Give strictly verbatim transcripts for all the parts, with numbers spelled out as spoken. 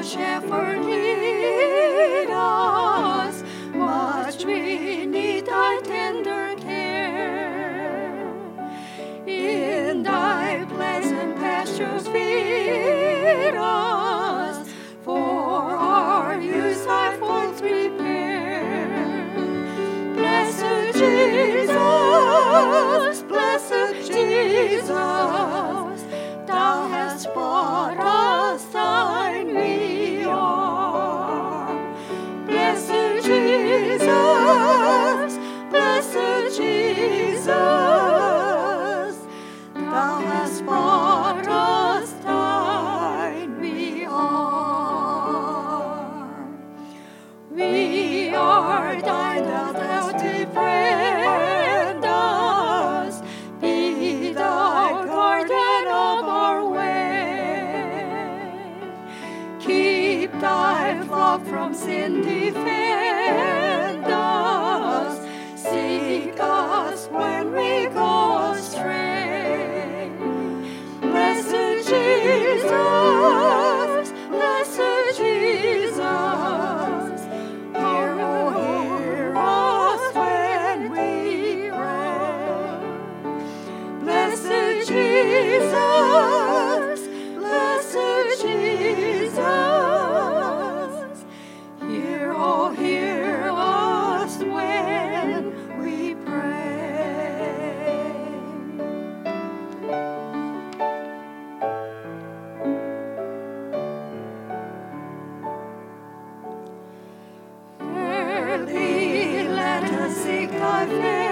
Shepherd, lead us, much we need thy tender care. In thy pleasant pastures feed us, for our use thy folds prepare. Blessed Jesus, blessed Jesus, thou hast brought us thine we are. Blessed Jesus, blessed Jesus, thou hast brought us thine we are. We are thine, thou thou defend us, be thy guardian of our way. Keep thy flock from sin, defend us, seek us when we go astray. Blessed Jesus, blessed Jesus, hear, oh, hear us when we pray. Blessed Jesus, blessed Jesus, hear, oh, hear us when we pray. Early let us seek thy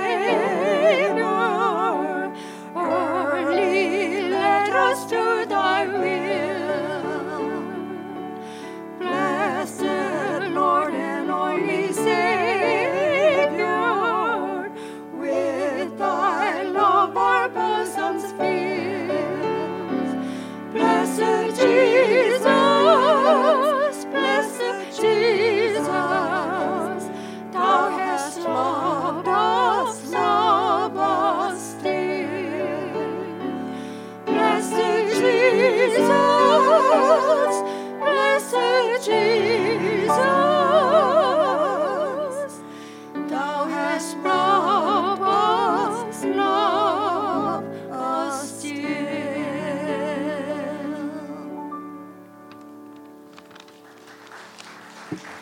favor, early let us do thy will. Blessed Lord and only Savior, with thy love our bosoms fills. Blessed Jesus, blessed Jesus, thou hast loved us, love us still. Blessed Jesus, blessed Jesus, thou hast loved us, love us still.